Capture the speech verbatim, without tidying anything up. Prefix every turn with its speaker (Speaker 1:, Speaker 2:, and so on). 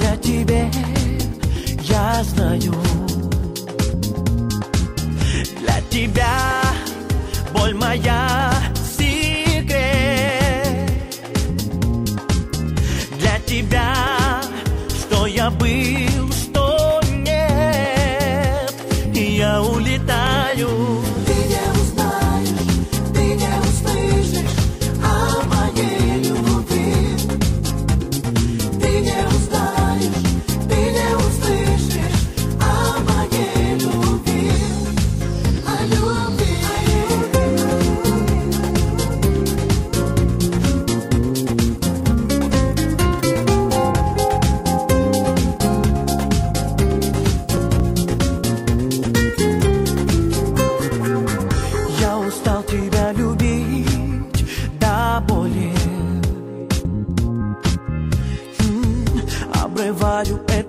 Speaker 1: благодаря тебе я знаю, для тебя боль моя секрет, для тебя, что я был, что нет, и я улетаю.
Speaker 2: Ты не узнаешь, ты не услышишь о моей любви. Ты не узнаешь, ты не услышишь о моей любви. О любви.
Speaker 1: Я устал тебя любить до боли. М, Обрываю это